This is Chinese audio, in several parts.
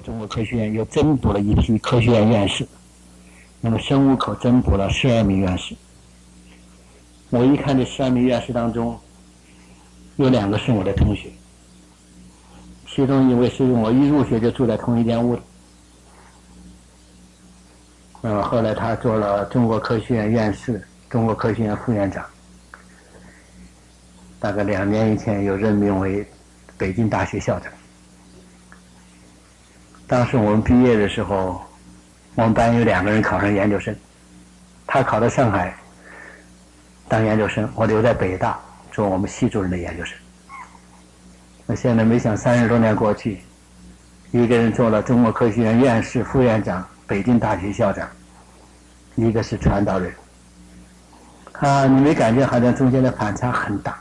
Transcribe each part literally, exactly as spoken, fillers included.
中国科学院又增补了一批科学院院士，那么生物口增补了十二名院士。我一看这十二名院士当中，有两个是我的同学，其中一位是我一入学就住在同一间屋的。那么后来他做了中国科学院院士、中国科学院副院长，大概两年以前又任命为北京大学校长。当时我们毕业的时候，我们班有两个人考上研究生，他考到上海当研究生，我留在北大做我们系主任的研究生。那现在没想三十多年过去，一个人做了中国科学院院士、副院长、北京大学校长，一个是传道人。啊，你没感觉好像中间的反差很大？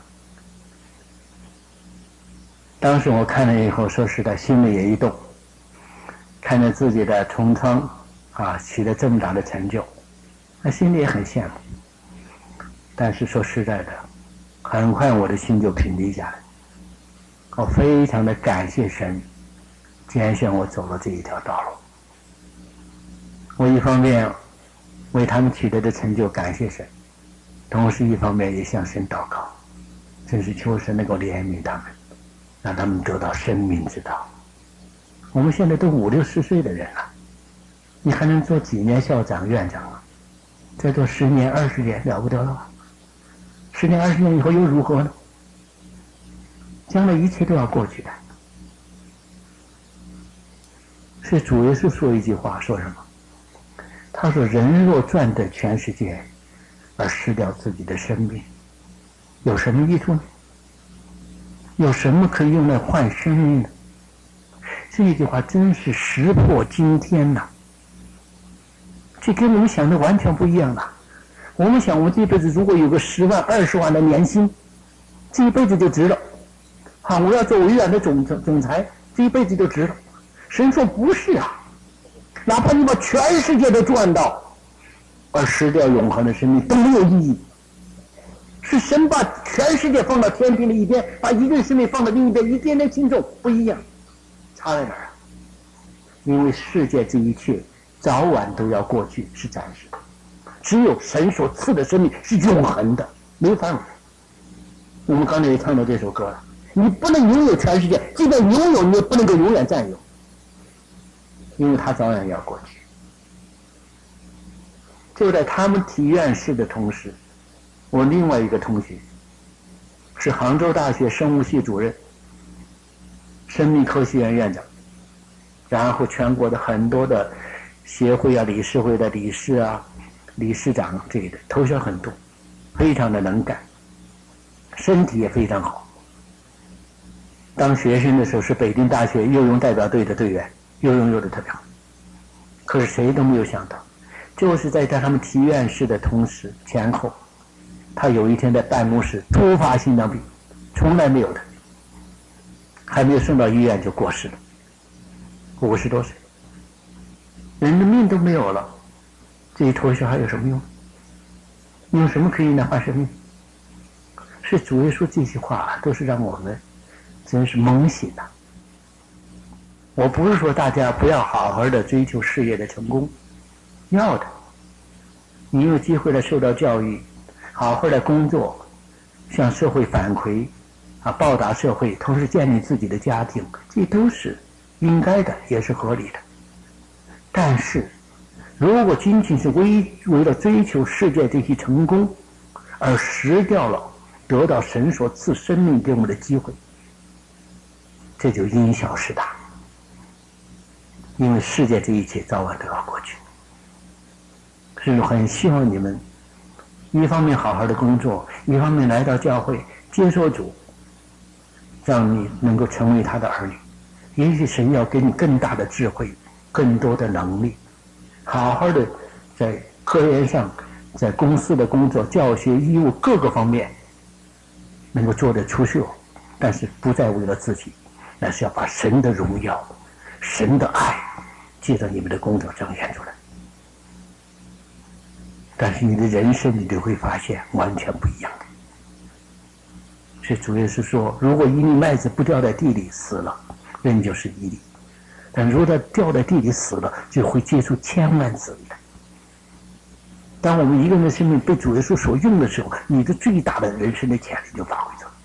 当时我看了以后，说实在，心里也一动，看着自己的重创啊取得这么大的成就，那心里也很羡慕。但是说实在的，很快我的心就平静下来。我非常的感谢神拣选我走了这一条道路。我一方面为他们取得的成就感谢神，同时一方面也向神祷告，真是求神能够怜悯他们，让他们得到生命之道。我们现在都五六十岁的人了，你还能做几年校长、院长啊？再做十年、二十年，了不得了吧？十年、二十年以后又如何呢？将来一切都要过去的。是主耶稣说一句话，说什么？他说：“人若赚得全世界，而失掉自己的生命，有什么益处呢？有什么可以用来换生命呢？”这一句话真是石破惊天呐！这跟我们想的完全不一样了。我们想，我们这辈子如果有个十万、二十万的年薪，这一辈子就值了。啊，我要做微软的总总裁，这一辈子就值了。神说不是啊，哪怕你把全世界都赚到，而失掉永恒的生命都没有意义。是神把全世界放到天平的一边，把一个人生命放到另一边，一点点轻重不一样。差在哪儿啊？因为世界这一切早晚都要过去，是暂时的。只有神所赐的生命是永恒的，没有范围。我们刚才也唱到这首歌了，你不能拥有全世界，即便拥有，你也不能够永远占有，因为它早晚要过去。就在他们提院士的同时，我另外一个同学是杭州大学生物系主任、生命科学院院长，然后全国的很多的协会啊、理事会的理事啊、理事长这类的头衔很多，非常的能干，身体也非常好。当学生的时候是北京大学游泳代表队的队员，游泳游得特别好。可是谁都没有想到，就是在他们提院士的同时前后，他有一天在办公室突发心脏病，从来没有的，还没有送到医院就过世了，五十多岁，人的命都没有了，这一头衔还有什么用？用什么可以来换生命？是主耶稣这些话都是让我们真是猛醒啊！我不是说大家不要好好的追求事业的成功，要的，你有机会来受到教育，好好的工作，向社会反馈啊，报答社会，同时建立自己的家庭，这都是应该的，也是合理的。但是如果仅仅是为为了追求世界这些成功而失掉了得到神所赐生命给我们的机会，这就因小失大。因为世界这一切早晚都要过去，所以我很希望你们一方面好好的工作，一方面来到教会接受主，让你能够成为他的儿女。也许神要给你更大的智慧，更多的能力，好好的在科研上，在公司的工作、教学、医务各个方面能够做得出色，但是不再为了自己，那是要把神的荣耀、神的爱借着你们的工作彰显出来。但是你的人生你就会发现完全不一样的。是主耶稣说，如果一粒麦子不掉在地里死了，仍旧是一粒； 但如果他掉在地里死了，就会结出千万子民来。当我们一个人的生命被主耶稣所用的时候，你的最大的人生的潜力就发挥出来。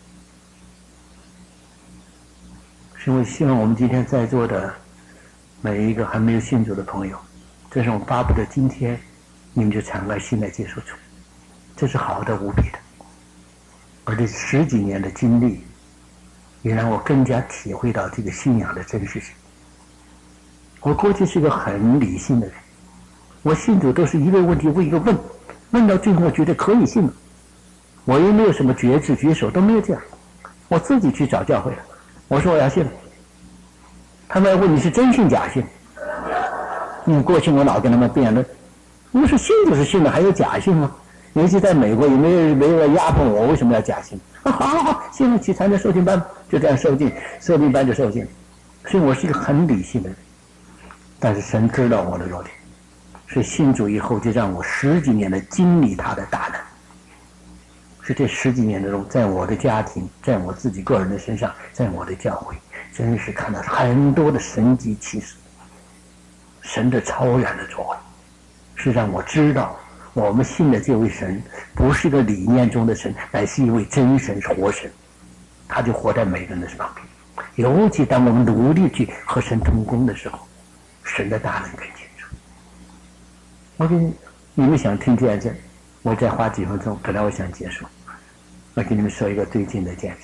所以我希望我们今天在座的每一个还没有信主的朋友，这是我们巴不得今天你们就敞开心来接受主，这是好的无比的。而这十几年的经历也让我更加体会到这个信仰的真实性。我过去是个很理性的人，我信主都是一个问题问一个问，问到最后我觉得可以信了，我又没有什么决志举手，都没有这样，我自己去找教会了，我说我要信了，他们要问你是真信假信，因为过去我老跟他们辩论，我说信就是信了，还有假信吗？尤其在美国也没有没有人压迫我，为什么要假信？啊，好好好，现在去参加受训班，就这样受尽，受训班就受尽。所以我是一个很理性的人，但是神知道我的弱点，所以信主以后就让我十几年的经历他的大能。是这十几年中，在我的家庭，在我自己个人的身上，在我的教会，真是看到很多的神迹奇事，神的超然的作为，是让我知道我们信的这位神不是一个理念中的神，乃是一位真神，活神，他就活在每个人的旁边。尤其当我们努力去和神同工的时候，神的大能更清楚。我给你你们想听见证，我再花几分钟，本来我想结束，我给你们说一个最近的见证。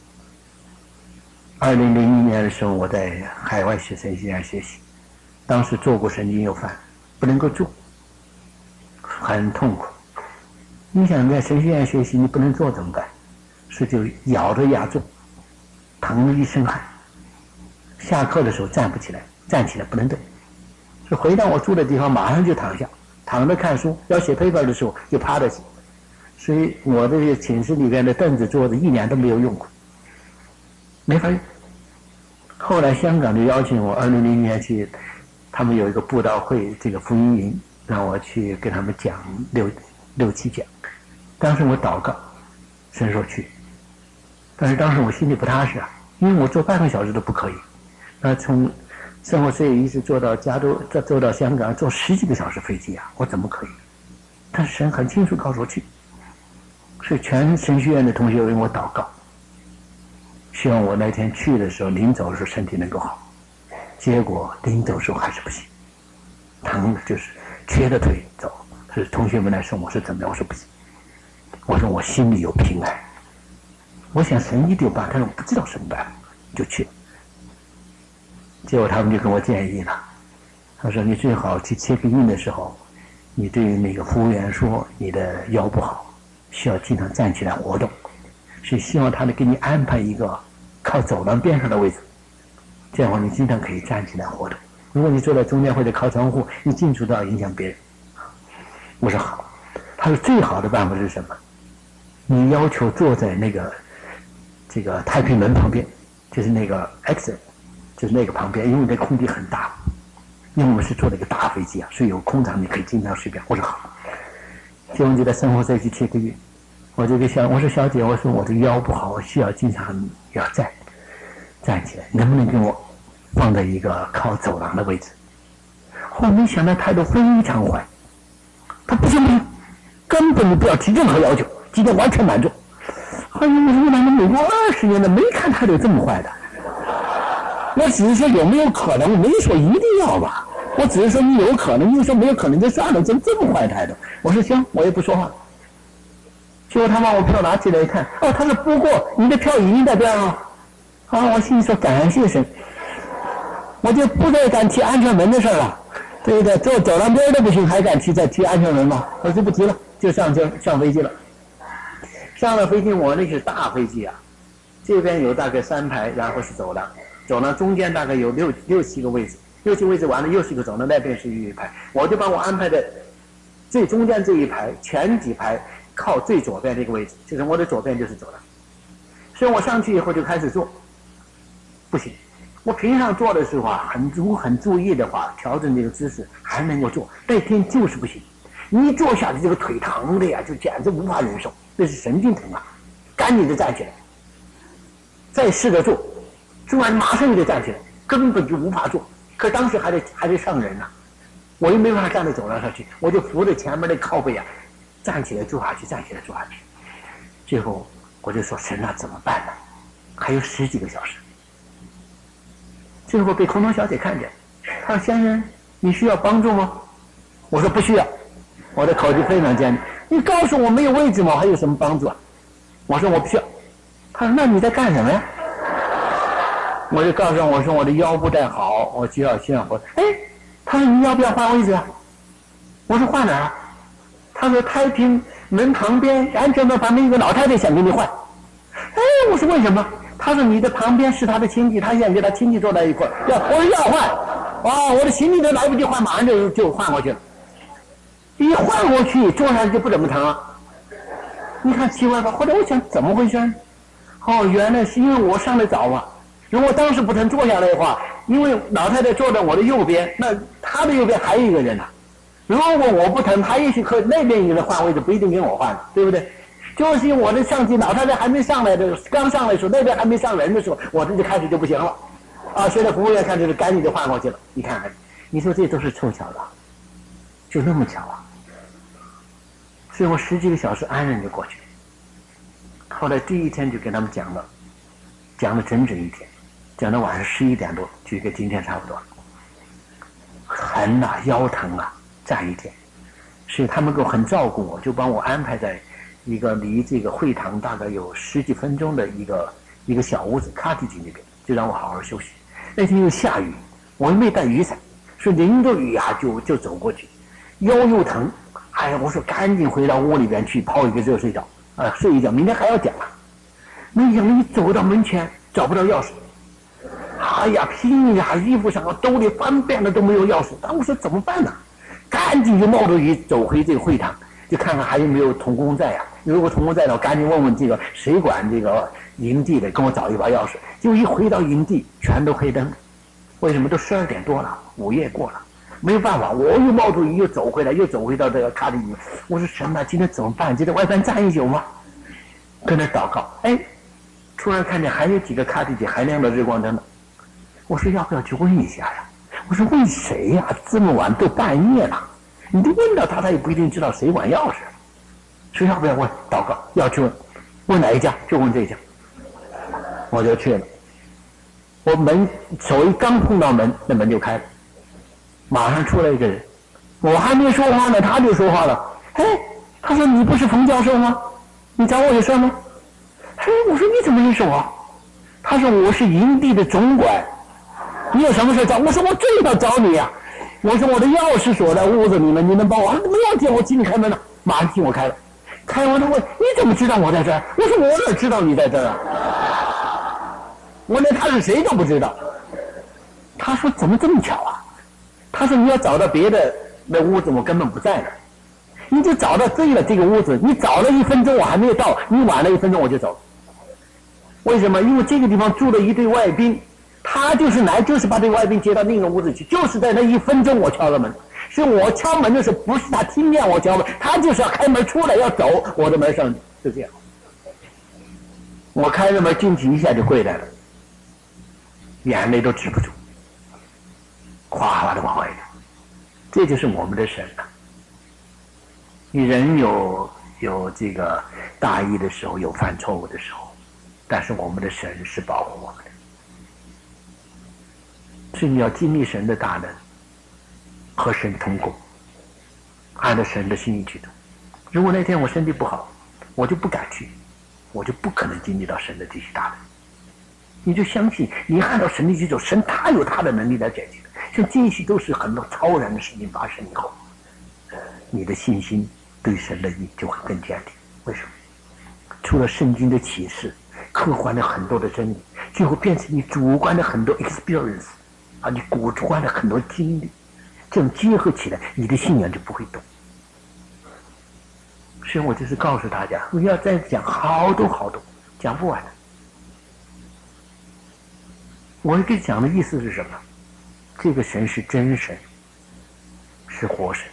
二零零一年的时候，我在海外学神学院学习，当时做过神经右犯，不能够做，很痛苦。你想在神学院学习，你不能做怎么办？是就咬着牙做，疼了一身汗。下课的时候站不起来，站起来不能动。是回到我住的地方，马上就躺下，躺着看书。要写 paper 的时候就趴着写。所以我这个寝室里边的凳子桌子一年都没有用过，没法用。后来香港就邀请我，二零零一年去，他们有一个布道会，这个福音营，让我去跟他们讲六六七讲。当时我祷告，神说去，但是当时我心里不踏实啊，因为我坐半个小时都不可以。那从生活税一直坐到加州，再坐到香港，坐十几个小时飞机啊，我怎么可以？但是神很清楚告诉我去，所以全神学院的同学为我祷告，希望我那天去的时候，临走的时候身体能够好。结果临走的时候还是不行，疼的就是瘸着腿走。是同学们来送我，是怎么样？我说不行，我说我心里有平安，我想神一定有办法，但是我不知道什么办法，就去了。结果他们就跟我建议了，他说你最好去切个印的时候，你对那个服务员说你的腰不好，需要经常站起来活动，所以希望他能给你安排一个靠走廊边上的位置，这样的话你经常可以站起来活动。如果你坐在中间或者靠窗户，你进出都要影响别人。我说好。他说最好的办法是什么？你要求坐在那个这个太平门旁边，就是那个 exit， 就是那个旁边，因为那空地很大，因为我们是坐了一个大飞机啊，所以有空场你可以经常睡觉。我说好。结果就在生活这去切个月，我就给小我说小姐，我说我这个腰不好，我需要经常要站站起来，能不能给我放在一个靠走廊的位置？后没想到态度非常坏，他不行不行，根本你不要提任何要求，今天完全满足。哎呦，我说来了美国二十年了，没看态度这么坏的。我只是说有没有可能，我没说一定要吧，我只是说你有可能，你说没有可能就算了，怎么这么坏态度？我说行，我也不说话。结果他把我票拿起来一看，哦，他说不过你的票已经在这儿了。啊，我心里说感谢神，我就不再敢提安全门的事了。对的，坐走廊边都不行，还敢提再提安全门吗？我就不提了，就上就上飞机了。上了飞机，我那是大飞机啊，这边有大概三排，然后是走廊，走廊中间大概有六六七个位置，六七个位置完了又是一个走廊，那边是一排，我就把我安排的最中间这一排，前几排靠最左边这个位置，就是我的左边就是走廊。所以我上去以后就开始做，不行。我平常做的时候啊，很注很注意的话，调整这个姿势还能够做。那天就是不行，你一坐下去，这个腿疼的呀，就简直无法忍受，那是神经疼啊！赶紧的站起来，再试着做，做完马上就得站起来， 根本就无法做。可当时还得还得上人呐、啊，我又没办法站在走廊上去，我就扶着前面的靠背啊，站起来坐下去，站起来坐下去。最后我就说神啊，怎么办呢？还有十几个小时。最后被空中小姐看见，她说：“先生，你需要帮助吗？”我说：“不需要。”我的口气非常坚定。你告诉我没有位置吗？还有什么帮助啊？我说：“我不需要。”她说：“那你在干什么呀？”我就告诉我说：“我的腰不太好，我需要需要活。”哎，她说：“你要不要换位置啊？”我说：“换哪儿啊？”她说：“太平门旁边安全门旁边有个老太太想跟你换。”哎，我说：“为什么？”他说：“你的旁边是他的亲戚，他想跟他亲戚坐在一块儿。”要我说要换，啊，我的亲戚都来不及换，马上就就换过去了。一换过去，坐上去就不怎么疼啊。你看奇怪吧？后来我想怎么回事？哦，原来是因为我上来早啊。如果当时不曾坐下来的话，因为老太太坐在我的右边，那她的右边还有一个人呢、啊。如果我不疼，她也许和那边一个人换位置，不一定跟我换，对不对？就是我的上级老太太还没上来的，刚上来的时候，那边还没上人的时候，我这就开始就不行了，啊！现在服务员看这个，赶紧就换过去了。你看看，你说这都是凑巧的，就那么巧啊！所以我十几个小时安然就过去了。后来第一天就跟他们讲了，讲了整整一天，讲到晚上十一点多，就跟今天差不多了。疼啊，腰疼啊，站一天，所以他们给我很照顾我，就帮我安排在一个离这个会堂大概有十几分钟的一个一个小屋子卡蒂基那边，就让我好好休息。那天又下雨，我又没带雨伞，是淋着雨啊就就走过去，腰又疼，哎呀，我说赶紧回到屋里边去泡一个热水澡，啊，睡一觉，明天还要讲啊。没想到一走到门前找不到钥匙，哎呀，拼命啊，衣服上啊兜里翻遍了都没有钥匙，但我说怎么办呢？赶紧就冒着雨走回这个会堂。就看看还有没有童工在呀、啊？如果童工在的话，赶紧问问这个谁管这个营地的，跟我找一把钥匙。就一回到营地，全都黑灯。为什么？都十二点多了，午夜过了，没有办法，我又冒着雨又走回来，又走回到这个卡里面。我说神啊，今天怎么办？今天外边站一宿吗？跟那祷告，哎，突然看见还有几个卡里姐还亮着日光灯呢。我说要不要去问一下呀？我说问谁呀？这么晚都半夜了。你就问到他，他也不一定知道谁管钥匙，所以要不要问？祷告要去问，问哪一家就问这一家，我就去了。我门手一刚碰到门，那门就开了，马上出来一个人，我还没说话呢，他就说话了。哎，他说你不是冯教授吗？你找我有事吗？哎，我说你怎么认识我？他说我是营地的总管，你有什么事找？我说我正要找你呀、啊。我说我的钥匙锁在屋子里面，你能帮我？怎么要进我进你开门了？马上替我开了。开完他问你怎么知道我在这儿？我说我哪知道你在这儿啊？我连他是谁都不知道。他说怎么这么巧啊？他说你要找到别的那屋子，我根本不在那儿，你就找到对了这个屋子。你早了一分钟我还没有到，你晚了一分钟我就走了。为什么？因为这个地方住了一队外宾。他就是来，就是把这个外宾接到另一个屋子去，就是在那一分钟我敲了门，是我敲门的时候，不是他听见我敲门，他就是要开门出来要走，我的门上就这样，我开了门进去一下就跪来了，眼泪都止不住，哗哗的往外流，这就是我们的神啊！你人有有这个大意的时候，有犯错误的时候，但是我们的神是保护我们的。所以你要经历神的大能，和神同工，按照神的心意去做。如果那天我身体不好，我就不敢去，我就不可能经历到神的这些大能。你就相信，你按照神的去走，神他有他的能力来解决的。像这些都是很多超然的事情发生以后，你的信心对神的意就会更坚定。为什么？除了圣经的启示，客观的很多的真理，最后变成你主观的很多 experience。啊，你主观的很多经历，这样结合起来，你的信仰就不会动。所以我就是告诉大家，我要再讲好多好多，讲不完的。我给讲的意思是什么？这个神是真神，是活神。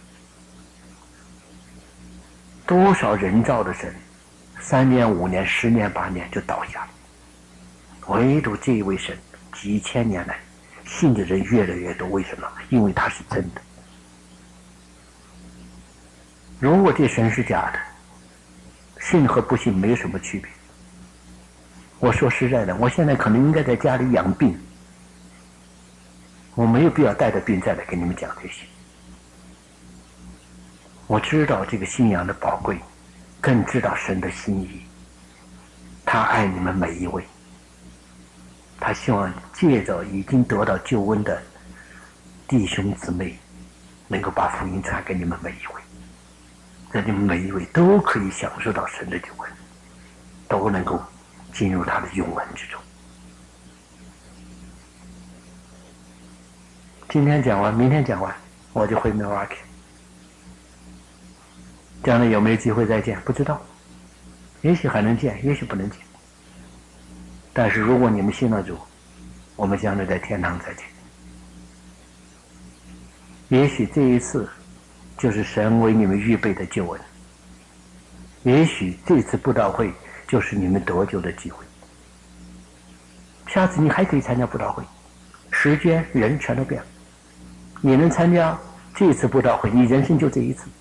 多少人造的神，三年、五年、十年、八年就倒下了，唯独这一位神几千年来信的人越来越多。为什么？因为它是真的。如果这神是假的，信和不信没有什么区别。我说实在的，我现在可能应该在家里养病，我没有必要带着病再来跟你们讲这些。我知道这个信仰的宝贵，更知道神的心意。他爱你们每一位，他希望借着已经得到救恩的弟兄姊妹，能够把福音传给你们每一位，让你们每一位都可以享受到神的救恩，都能够进入他的永恩之中。今天讲完，明天讲完，我就回 Milwaukee。将来有没有机会再见不知道，也许还能见，也许不能见。但是如果你们信了主，我们将来在天堂再见。也许这一次就是神为你们预备的救恩，也许这次布道会就是你们得救的机会。下次你还可以参加布道会，时间人全都变了。你能参加这次布道会，你人生就这一次。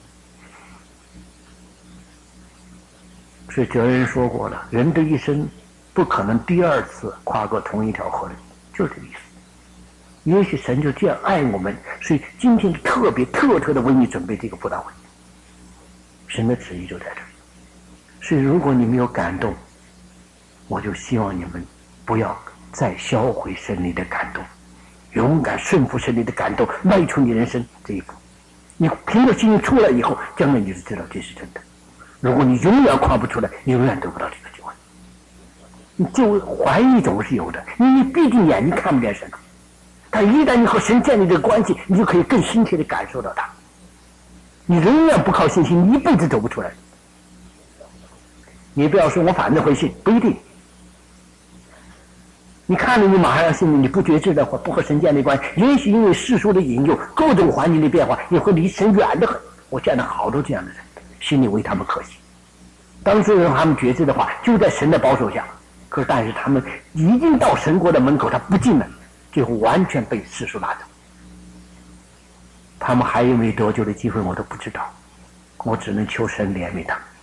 是哲人说过了，人的一生不可能第二次跨过同一条河流，就这个意思。也许神就这样爱我们，所以今天特别特特的为你准备这个布道会。神的旨意就在这里。所以如果你没有感动，我就希望你们不要再销毁神灵的感动，勇敢顺服神灵的感动，迈出你人生这一步。你凭着信心出来以后，将来你就知道这是真的。如果你永远跨不出来，你永远得不到这个救恩。你就怀疑总是有的，因为你闭着眼睛看不见神，但一旦你和神建立这个关系，你就可以更深切的感受到它。你永远不靠信心，你一辈子走不出来。你不要说我反正会信，不一定。你看着你马上要信，你不觉知的话，不和神建立关系，也许因为世俗的引诱，各种环境的变化，你会离神远得很。我见到好多这样的人，心里为他们可惜。当时让他们觉知的话，就在神的保守下，可是但是他们已经到神国的门口，他不进了，最后完全被世俗拉走。他们还有没有得救的机会，我都不知道，我只能求神怜悯他们。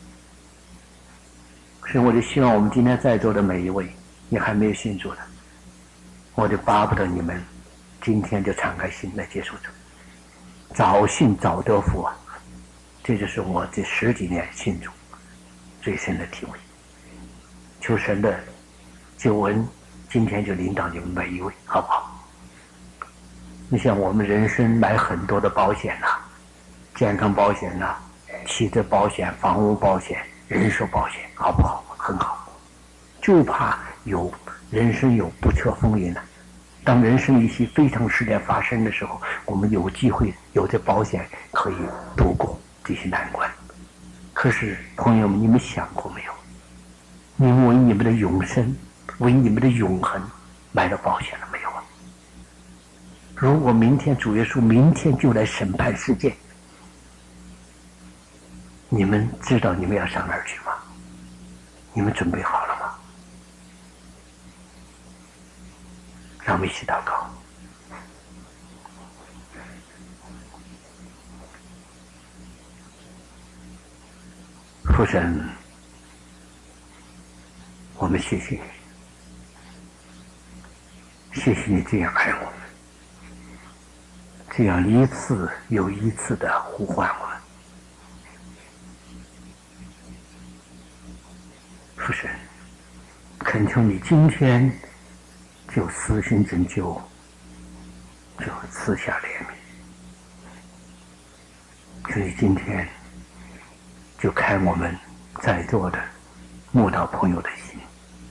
所以我就希望我们今天在座的每一位，你还没有信主的，我就巴不得你们今天就敞开心来接受主，早信早得福啊！这就是我这十几年信主最深的体会。求神的救恩今天就领导你们每一位，好不好？你像我们人生买很多的保险呐、啊，健康保险呐、啊，汽车保险、房屋保险、人寿保险，好不好？很好。就怕有人生有不测风云了、啊。当人生一些非常事件发生的时候，我们有机会有这保险可以度过这些难关。可是朋友们，你们想过没有？你们为你们的永生，为你们的永恒买了保险了没有啊？如果明天主耶稣明天就来审判世界，你们知道你们要上哪儿去吗？你们准备好了吗？让我们一起祷告。父神，我们谢谢你，谢谢你这样爱我们，这样一次又一次的呼唤我们。父神，恳求你今天就施行拯救，就赐下怜悯。求你今天就开我们在座的慕道朋友的心，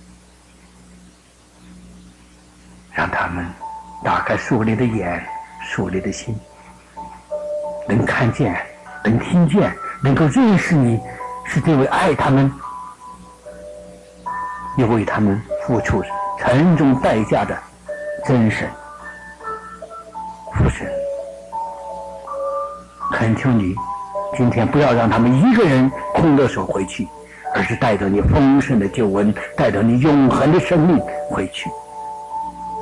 让他们打开属灵的眼、属灵的心，能看见、能听见、能够认识你是这位爱他们又为他们付出沉重代价的真神。父神，恳求你今天不要让他们一个人空着手回去，而是带着你丰盛的救恩，带着你永恒的生命回去。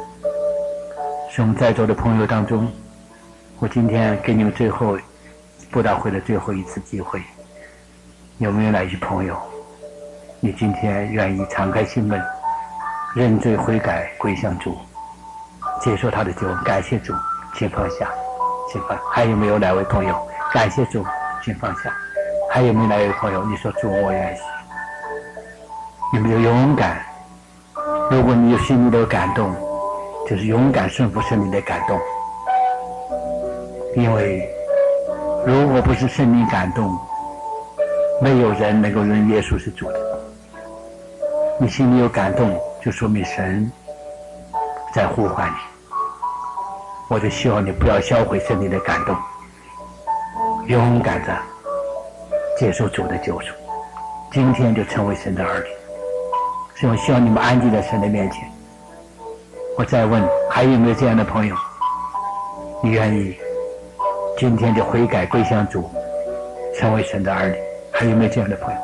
是我们在座的朋友当中，我今天给你们最后布道会的最后一次机会，有没有哪些朋友，你今天愿意敞开心门，认罪悔改，归向主，接受他的救恩？感谢主，请放下，请放。还有没有哪位朋友？感谢主，请放下。还有没有哪位朋友？你说主，我愿意。有没有勇敢？如果你有心里的感动，就是勇敢顺服圣灵的感动。因为如果不是圣灵感动，没有人能够认耶稣是主的。你心里有感动，就说明神在呼唤你。我就希望你不要销毁圣灵的感动，勇敢的接受主的救赎，今天就成为神的儿女。所以我希望你们安静在神的面前。我再问，还有没有这样的朋友，你愿意今天就悔改归向主，成为神的儿女？还有没有这样的朋友？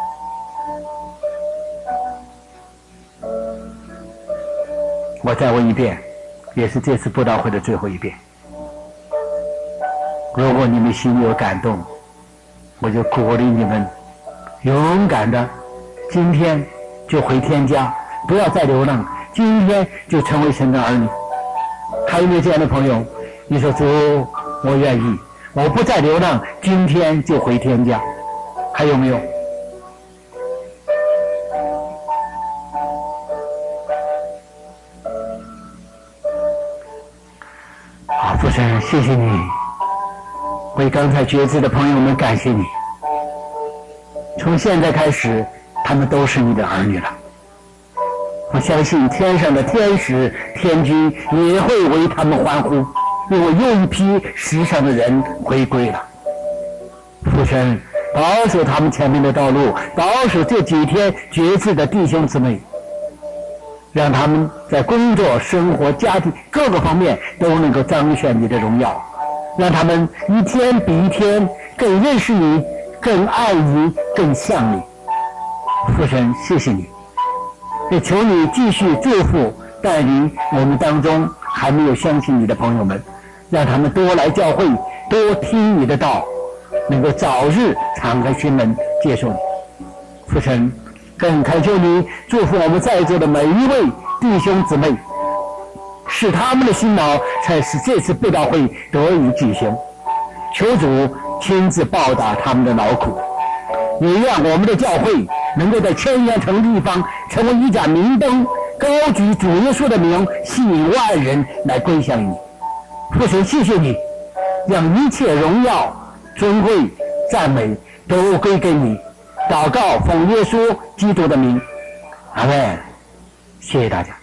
我再问一遍，也是这次布道会的最后一遍。如果你们心里有感动，我就鼓励你们勇敢的今天就回天家，不要再流浪，今天就成为神的儿女。还有没有这样的朋友？你说主，我愿意，我不再流浪，今天就回天家。还有没有？好，父神，谢谢你，为刚才决志的朋友们感谢你。从现在开始，他们都是你的儿女了。我相信天上的天使天君也会为他们欢呼，因为又一批世上的人回归了。父神，保守他们前面的道路，保守这几天决志的弟兄姊妹，让他们在工作、生活、家庭各个方面都能够彰显你的荣耀，让他们一天比一天更认识你，更爱你，更像你。父神，谢谢你，也求你继续祝福带领我们当中还没有相信你的朋友们，让他们多来教会，多听你的道，能够早日敞开心门接受你。父神，更恳求你祝福我们在座的每一位弟兄姊妹，使他们的辛劳才使这次布道会得以举行。求主亲自报答他们的劳苦，也让我们的教会能够在千阳城地方成为一盏明灯，高举主耶稣的名，吸引万人来归向你。父神，谢谢你，让一切荣耀、尊贵、赞美都归给你。祷告奉耶稣基督的名，阿们。谢谢大家。